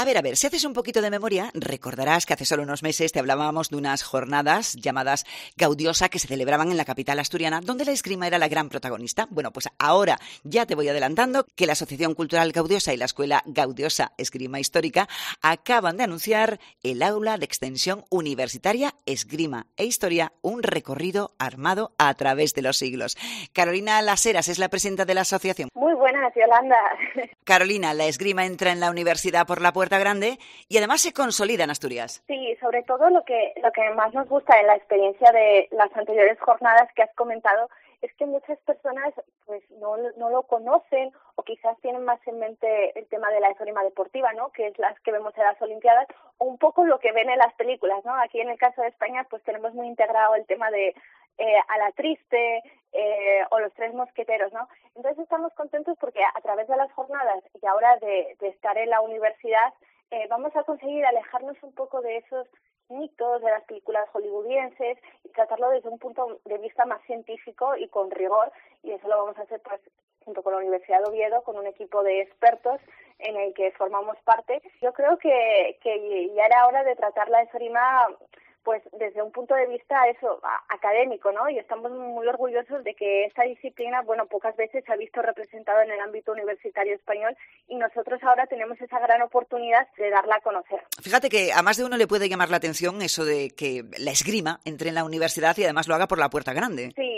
A ver, si haces un poquito de memoria, recordarás que hace solo unos meses te hablábamos de unas jornadas llamadas Gaudiosa que se celebraban en la capital asturiana, donde la esgrima era la gran protagonista. Bueno, pues ahora ya te voy adelantando que la Asociación Cultural Gaudiosa y la Escuela Gaudiosa Esgrima Histórica acaban de anunciar el aula de extensión universitaria Esgrima e Historia, un recorrido armado a través de los siglos. Carolina Laseras es la presidenta de la asociación. Muy buenas, Yolanda. Carolina, la esgrima entra en la universidad por la puerta grande y además se consolida en Asturias. Sí, sobre todo lo que más nos gusta en la experiencia de las anteriores jornadas que has comentado es que muchas personas pues no lo conocen o quizás tienen más en mente el tema de la esgrima deportiva, ¿no? Que es las que vemos en las Olimpiadas, o un poco lo que ven en las películas, ¿no? Aquí en el caso de España pues tenemos muy integrado el tema de A la Triste o Los Tres Mosqueteros, ¿no? Entonces estamos contentos porque a través de las jornadas y ahora de estar en la universidad vamos a conseguir alejarnos un poco de esos mitos de las películas hollywoodienses y tratarlo desde un punto de vista más científico y con rigor, y eso lo vamos a hacer pues junto con la Universidad de Oviedo, con un equipo de expertos en el que formamos parte. Yo creo que ya era hora de tratar la esgrima pues desde un punto de vista académico, ¿no? Y estamos muy orgullosos de que esta disciplina, bueno, pocas veces se ha visto representada en el ámbito universitario español y nosotros ahora tenemos esa gran oportunidad de darla a conocer. Fíjate que a más de uno le puede llamar la atención eso de que la esgrima entre en la universidad y además lo haga por la puerta grande. Sí.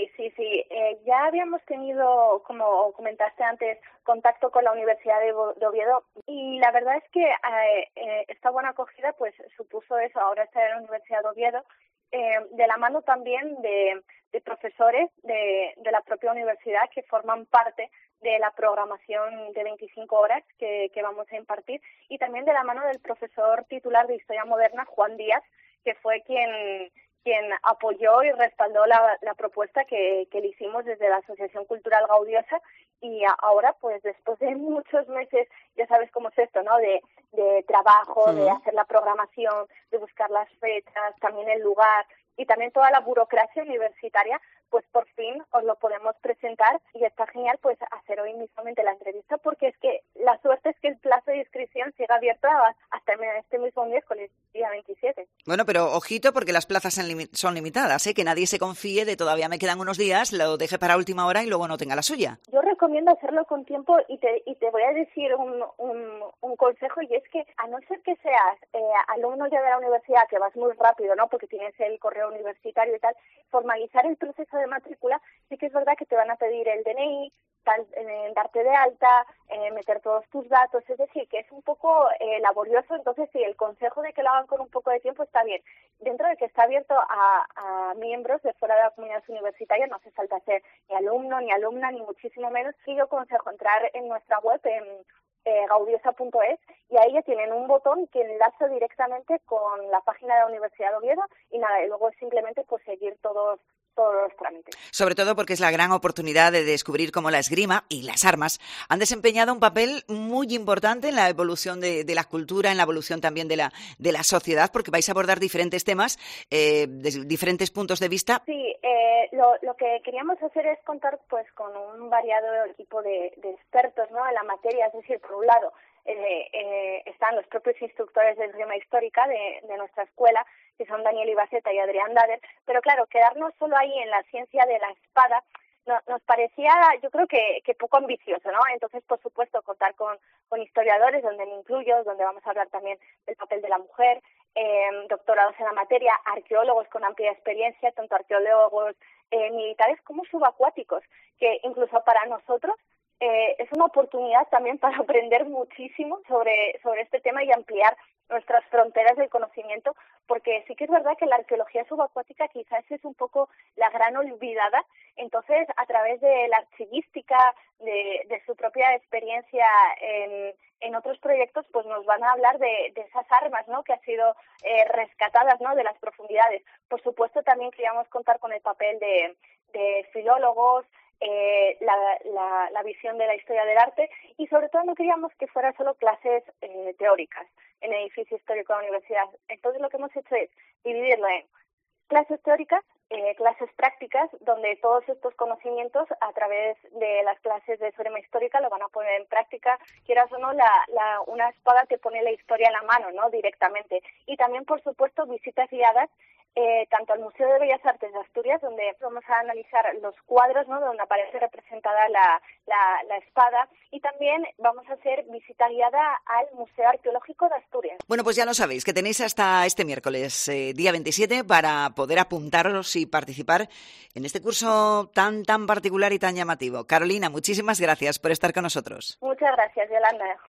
Ya habíamos tenido, como comentaste antes, contacto con la Universidad de Oviedo y la verdad es que esta buena acogida pues supuso eso, ahora está en la Universidad de Oviedo, de la mano también de profesores de la propia universidad que forman parte de la programación de 25 horas que vamos a impartir, y también de la mano del profesor titular de Historia Moderna, Juan Díaz, que fue quien apoyó y respaldó la propuesta que le hicimos desde la Asociación Cultural Gaudiosa, y ahora pues después de muchos meses, ya sabes cómo es esto, ¿no? De trabajo, de hacer la programación, de buscar las fechas, también el lugar y también toda la burocracia universitaria, pues por fin os lo podemos presentar y está genial pues hacer hoy mismamente la entrevista, porque es que la suerte es que el plazo de inscripción siga abierto hasta este mismo miércoles, día 27. Bueno, pero ojito porque las plazas son limitadas, ¿eh? Que nadie se confíe de todavía me quedan unos días, lo deje para última hora y luego no tenga la suya. Yo recomiendo hacerlo con tiempo y te voy a decir un consejo, y es que a no ser que seas alumno ya de la universidad, que vas muy rápido, ¿no? Porque tienes el correo universitario y tal, formalizar el proceso de matrícula, sí que es verdad que te van a pedir el DNI, darte de alta, meter todos tus datos, es decir, que es un poco laborioso. Entonces sí, el consejo de que lo hagan con un poco de tiempo está bien. Dentro de que está abierto a miembros de fuera de la comunidad universitaria, no hace falta ser ni alumno, ni alumna, ni muchísimo menos. Sí, yo aconsejo entrar en nuestra web, en gaudiosa.es, y ahí ya tienen un botón que enlaza directamente con la página de la Universidad de Oviedo, y nada, y luego es simplemente pues seguir todos los trámites. Sobre todo porque es la gran oportunidad de descubrir cómo la esgrima y las armas han desempeñado un papel muy importante en la evolución de la cultura, en la evolución también de la sociedad, porque vais a abordar diferentes temas desde diferentes puntos de vista. Sí, lo que queríamos hacer es contar pues con un variado equipo de expertos, ¿no? En la materia, es decir, por un lado están los propios instructores de esgrima histórica de nuestra escuela, que son Daniel Ibaceta y Adrián Dader, pero claro, quedarnos solo ahí en la ciencia de la espada nos parecía, yo creo que poco ambicioso, ¿no? Entonces, por supuesto, contar con historiadores, donde me incluyo, donde vamos a hablar también del papel de la mujer, doctorados en la materia, arqueólogos con amplia experiencia, tanto arqueólogos militares como subacuáticos, que incluso para nosotros es una oportunidad también para aprender muchísimo sobre este tema y ampliar nuestras fronteras del conocimiento, porque sí que es verdad que la arqueología subacuática quizás es un poco la gran olvidada. Entonces, a través de la archivística, de su propia experiencia en otros proyectos, pues nos van a hablar de esas armas, ¿no? Que han sido rescatadas, ¿no? De las profundidades. Por supuesto, también queríamos contar con el papel de filólogos, la visión de la historia del arte, y sobre todo no queríamos que fuera solo clases teóricas en el edificio histórico de la universidad. Entonces lo que hemos hecho es dividirlo en clases teóricas clases prácticas donde todos estos conocimientos a través de las clases de esgrima histórica lo van a poner en práctica. Quieras o no, una espada te pone la historia en la mano, ¿no? Directamente. Y también, por supuesto, visitas guiadas tanto al Museo de Bellas Artes de Asturias, donde vamos a analizar los cuadros, ¿no? Donde aparece representada la espada, y también vamos a hacer visita guiada al Museo Arqueológico de Asturias. Bueno, pues ya lo sabéis, que tenéis hasta este miércoles, día 27, para poder apuntaros y participar en este curso tan particular y tan llamativo. Carolina, muchísimas gracias por estar con nosotros. Muchas gracias, Yolanda.